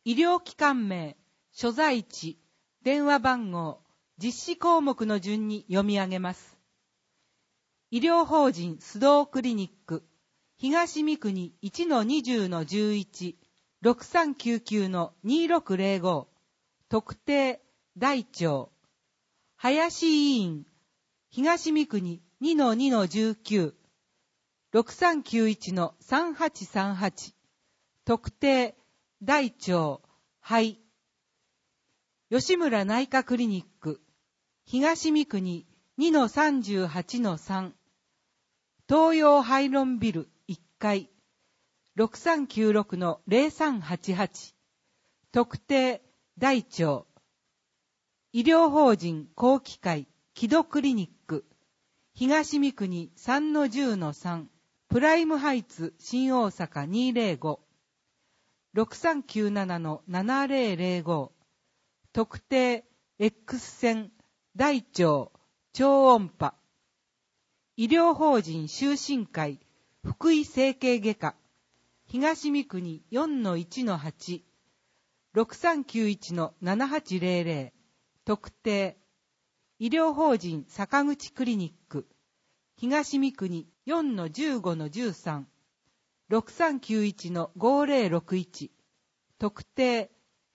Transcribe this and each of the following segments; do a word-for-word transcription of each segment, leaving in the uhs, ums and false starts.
医療機関名、所在地、電話番号、実施項目の順に読み上げます。医療法人須藤クリニック、東三国 いちのにじゅうのじゅういち、ろくさんきゅうきゅうのにろくぜろご、特定、大腸、林医院、東三国 にのにのじゅうきゅう、ろくさんきゅういちのさんはちさんはち、特定、大腸、肺、吉村内科クリニック、東三国 にのさんじゅうはちのさん、東洋ハイロンビルいっかい、ろくさんきゅうろくのぜろさんはちはち、特定、大腸、医療法人後期会、木戸クリニック、東三国 さんのじゅうのさん、プライムハイツ新大阪にひゃくご、ろくさんきゅうななのななぜろぜろご、特定 X 線大腸超音波、医療法人終身会福井整形外科、東三国 よんのいちのはち、ろくさんきゅういちのななはちぜろぜろ、特定医療法人坂口クリニック、東三国 よんのじゅうごのじゅうさん、ろくさんきゅういちのごぜろろくいち、特定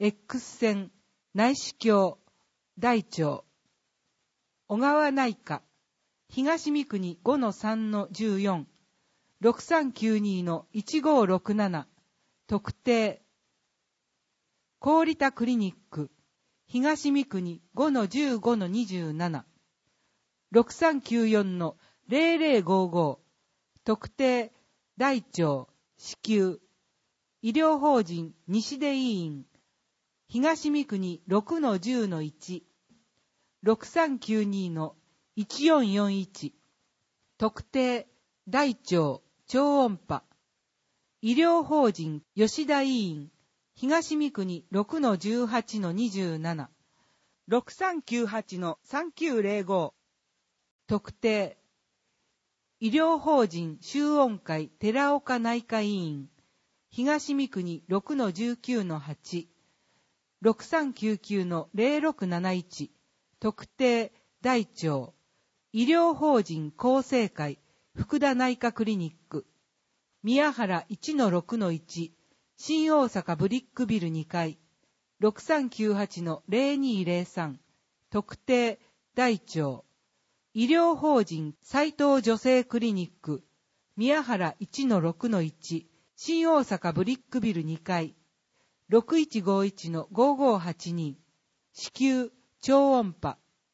X 線内視鏡大腸、小川内科、東三国 ごのさんのじゅうよん、ろくさんきゅうにのいちごろくなな、特定郡田クリニック、東三国 ごのじゅうごのにじゅうなな、ろくさんきゅうよんのぜろぜろごご、特定大腸子宮、医療法人西出医院、東三国 ろくのじゅうのいち、ろくさんきゅうにのいちよんよんいち、特定大腸超音波、医療法人吉田医院、東三国 ろくのじゅうはちのにじゅうなな、ろくさんきゅうはちのさんきゅうぜろご、特定医療法人修音会寺岡内科医院、東三国 ろくのじゅうきゅうのはち、ろくさんきゅうきゅうのぜろろくなないち、特定大腸医療法人厚生会福田内科クリニック、宮原 いちのろくのいち、新大阪ブリックビルにかい、ろくさんきゅうはちのぜろにぜろさん、特定大腸医療法人斉藤女性クリニック、宮原 いちのろくのいち、新大阪ブリックビルにかい、ろくいちごいちのごごはちに、子宮超音波、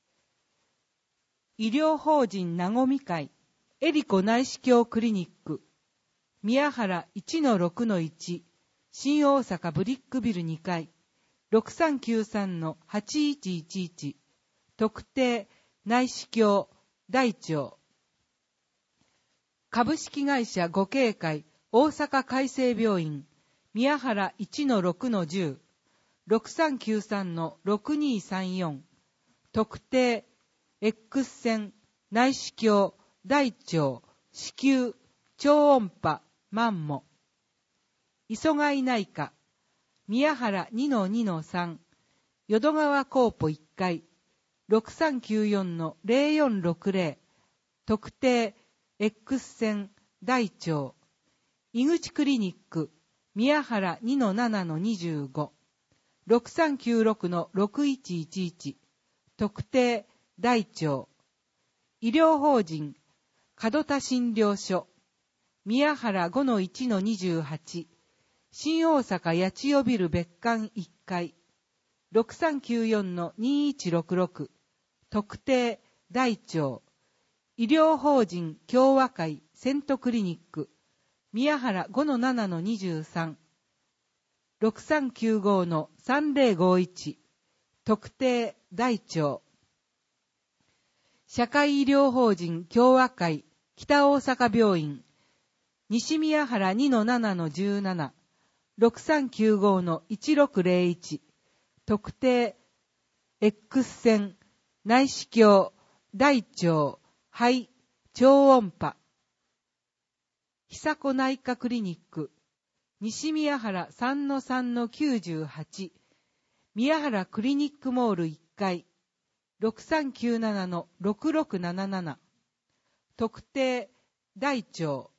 医療法人なごみ会エリコ内視鏡クリニック、宮原 いちのろくのいち、新大阪ブリックビルにかい、ろくさんきゅうさんのはちいちいちいち、特定内視鏡大腸、株式会社五慶会大阪海生病院、宮原 いちのろくのじゅう、ろくさんきゅうさんのろくにさんよん、特定 X 線内視鏡大腸子宮超音波マンモ、磯貝内科、宮原 にのにのさん、淀川コーポいっかい、ろくさんきゅうよんのぜろよんろくぜろ、特定 X 線大腸、井口クリニック、宮原 にのななのにじゅうご、ろくさんきゅうろくのろくいちいちいち、特定大腸、医療法人門田診療所、宮原 ごのいちのにじゅうはち、新大阪八千代ビル別館いっかい、ろくさんきゅうよんのにいちろくろく、特定大腸、医療法人共和会セントクリニック、宮原 ごのななのにじゅうさん、ろくさんきゅうごのさんぜろごいち、特定大腸、社会医療法人共和会北大阪病院、西宮原 にのななのじゅうなな、ろくさんきゅうごのいちろくぜろいち、特定 X 線内視鏡大腸肺超音波、久子内科クリニック、 西宮原 さんのさんのきゅうじゅうはち、宮原クリニックモールいっかい、ろくさんきゅうななのろくろくなななな、特定大町